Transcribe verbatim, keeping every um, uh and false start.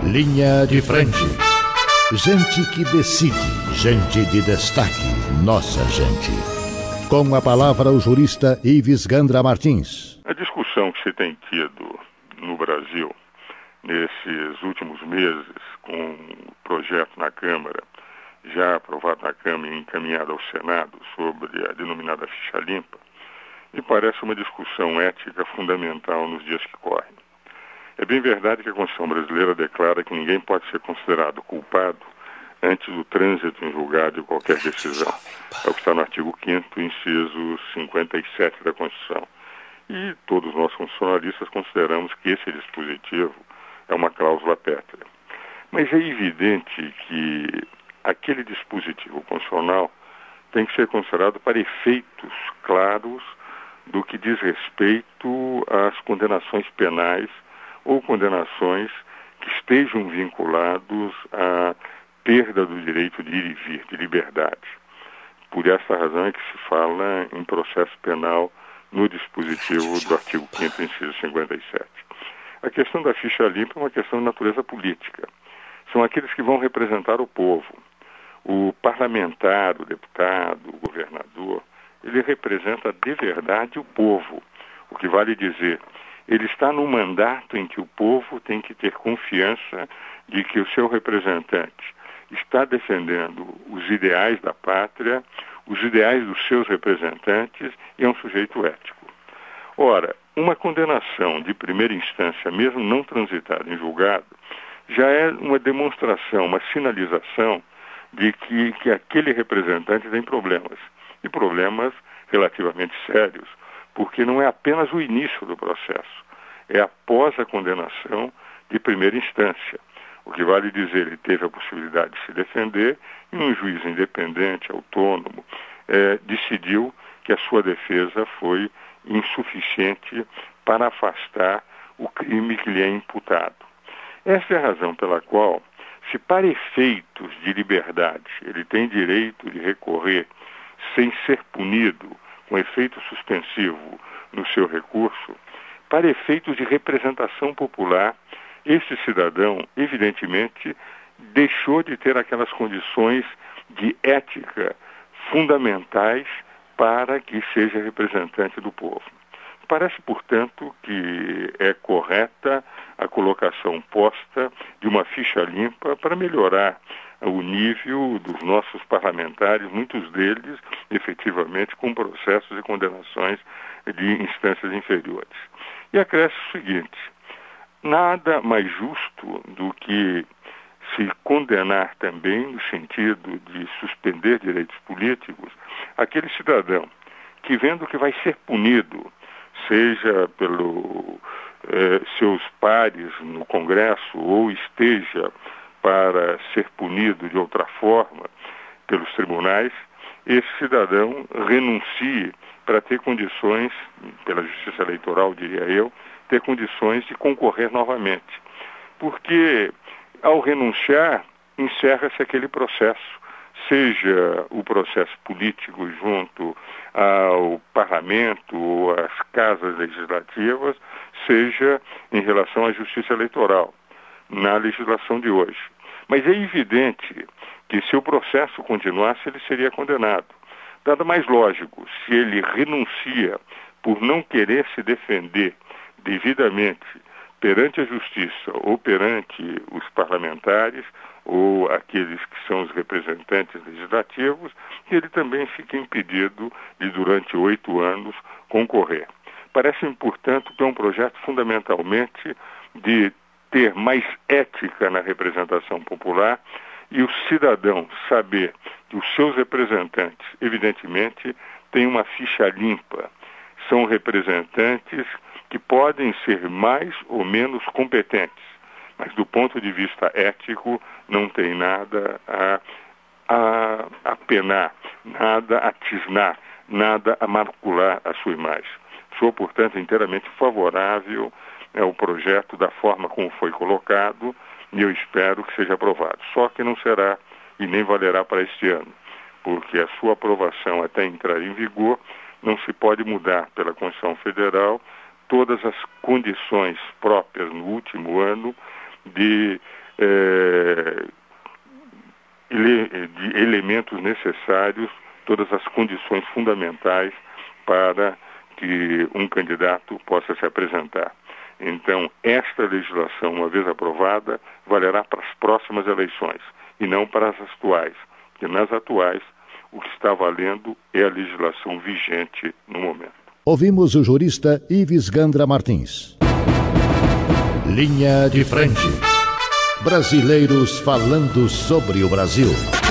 Linha de frente. Gente que decide, gente de destaque, nossa gente. Com a palavra o jurista Ives Gandra Martins. A discussão que se tem tido no Brasil nesses últimos meses, com o projeto na Câmara, já aprovado na Câmara e encaminhado ao Senado, sobre a denominada ficha limpa, me parece uma discussão ética fundamental nos dias que correm. É bem verdade que a Constituição brasileira declara que ninguém pode ser considerado culpado antes do trânsito em julgado de qualquer decisão. É o que está no artigo quinto, inciso cinquenta e sete da Constituição. E todos nós constitucionalistas consideramos que esse dispositivo é uma cláusula pétrea. Mas é evidente que aquele dispositivo constitucional tem que ser considerado para efeitos claros do que diz respeito às condenações penais ou condenações que estejam vinculados à perda do direito de ir e vir, de liberdade. Por essa razão é que se fala em processo penal no dispositivo do artigo quinto, inciso cinquenta e sete. A questão da ficha limpa é uma questão de natureza política. São aqueles que vão representar o povo. O parlamentar, o deputado, o governador, ele representa de verdade o povo. O que vale dizer, ele está num mandato em que o povo tem que ter confiança de que o seu representante está defendendo os ideais da pátria, os ideais dos seus representantes e é um sujeito ético. Ora, uma condenação de primeira instância, mesmo não transitada em julgado, já é uma demonstração, uma sinalização de que, que aquele representante tem problemas. E problemas relativamente sérios, porque não é apenas o início do processo, é após a condenação de primeira instância. O que vale dizer, ele teve a possibilidade de se defender e um juiz independente, autônomo, eh, decidiu que a sua defesa foi insuficiente para afastar o crime que lhe é imputado. Essa é a razão pela qual, se para efeitos de liberdade ele tem direito de recorrer sem ser punido, com efeito suspensivo no seu recurso, para efeitos de representação popular, esse cidadão, evidentemente, deixou de ter aquelas condições de ética fundamentais para que seja representante do povo. Parece, portanto, que é correta a colocação posta de uma ficha limpa para melhorar o nível dos nossos parlamentares, muitos deles, efetivamente, com processos e condenações de instâncias inferiores. E acresce o seguinte: nada mais justo do que se condenar também, no sentido de suspender direitos políticos, aquele cidadão que, vendo que vai ser punido, seja pelos eh, seus pares no Congresso ou esteja para ser punido de outra forma pelos tribunais, esse cidadão renuncie para ter condições, pela justiça eleitoral, diria eu, ter condições de concorrer novamente. Porque, ao renunciar, encerra-se aquele processo, seja o processo político junto ao parlamento ou às casas legislativas, seja em relação à justiça eleitoral, na legislação de hoje. Mas é evidente que, se o processo continuasse, ele seria condenado. Nada mais lógico, se ele renuncia por não querer se defender devidamente perante a justiça ou perante os parlamentares ou aqueles que são os representantes legislativos, que ele também fique impedido de, durante oito anos, concorrer. Parece-me, portanto, que é um projeto fundamentalmente de ter mais ética na representação popular e o cidadão saber que os seus representantes, evidentemente, têm uma ficha limpa. São representantes que podem ser mais ou menos competentes, mas do ponto de vista ético não tem nada a, a, a penar, nada a tisnar, nada a macular a sua imagem. Sou, portanto, inteiramente favorável ao projeto da forma como foi colocado e eu espero que seja aprovado. Só que não será e nem valerá para este ano, porque a sua aprovação até entrar em vigor não se pode mudar pela Constituição Federal todas as condições próprias no último ano de é, ele, de elementos necessários, todas as condições fundamentais para que um candidato possa se apresentar. Então, esta legislação, uma vez aprovada, valerá para as próximas eleições e não para as atuais, porque nas atuais o que está valendo é a legislação vigente no momento. Ouvimos o jurista Ives Gandra Martins. Linha de frente. Brasileiros falando sobre o Brasil.